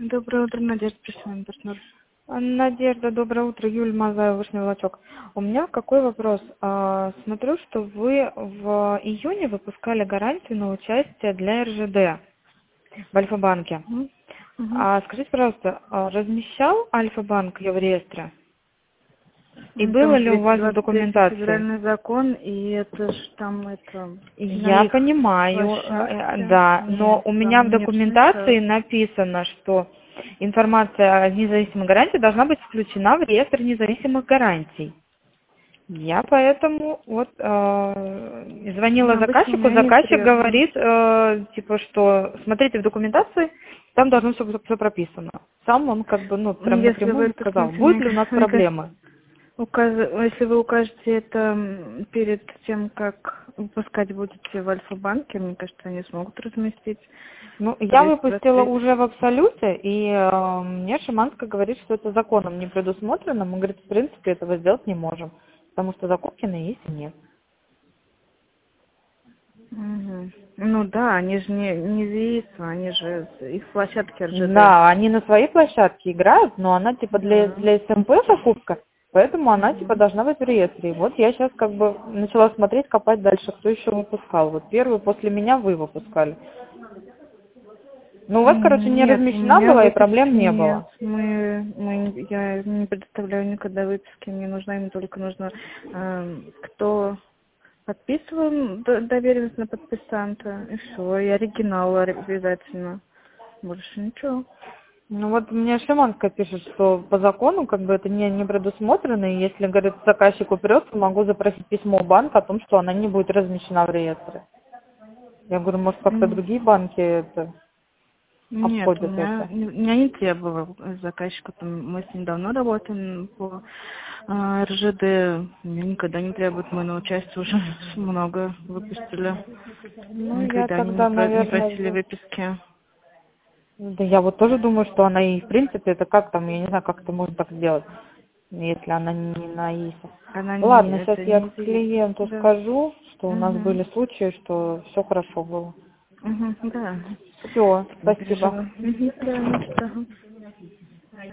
Доброе утро, Надежда, пришла партнер. Надежда, доброе утро. Юлия Мазаева, Вышний Волочок. У меня какой вопрос? Смотрю, что вы в июне выпускали гарантию на участие для РЖД в Альфа-банке. Скажите, пожалуйста, размещал Альфа-банк ее в реестре? И было Там ли у вас в 223 документации? федеральный закон, и это ж там это... Я понимаю, да, но у меня в документации написано, что информация о независимой гарантии должна быть включена в реестр независимых гарантий. Я поэтому звонила заказчику, заказчик говорит, что смотрите в документации, там должно все прописано. Сам он прям напрямую не сказал, будет ли у нас проблемы. Если вы укажете это перед тем, как выпускать будете в Альфа-банке, мне кажется, они смогут разместить. Я выпустила уже в Абсолюте, и мне Шиманская говорит, что это законом не предусмотрено. Мы, говорит, в принципе, этого сделать не можем, потому что закупки на ЕСе нет. Да, они же не ВИС, они же их площадки РЖД. Да, они на своей площадке играют, но она для СМП закупка, поэтому она должна быть в реестре. И вот я сейчас начала смотреть, копать дальше, кто еще выпускал. Вот первый после меня вы выпускали. У вас, не размещена была и проблем не было. Я не предоставляю никогда выписки, мне нужно, кто подписываем доверенность на подписанта, и все, и оригинал обязательно. Больше ничего. Мне Шиманская пишет, что по закону это не предусмотрено, и если, говорит, заказчик упрется, могу запросить письмо в банк о том, что она не будет размещена в реестре. Я говорю, может, как-то другие банки это обходят это? Меня не требовал заказчик, мы с ним давно работаем по РЖД, меня никогда не требует, мы на участие уже много выпустили. Никогда не просили выписки. Да я тоже думаю, что она и в принципе, это я не знаю, как это можно так сделать, если она не на ИСе. Ладно, сейчас я клиенту скажу, что у нас были случаи, что все хорошо было. Да. Все, спасибо. Да,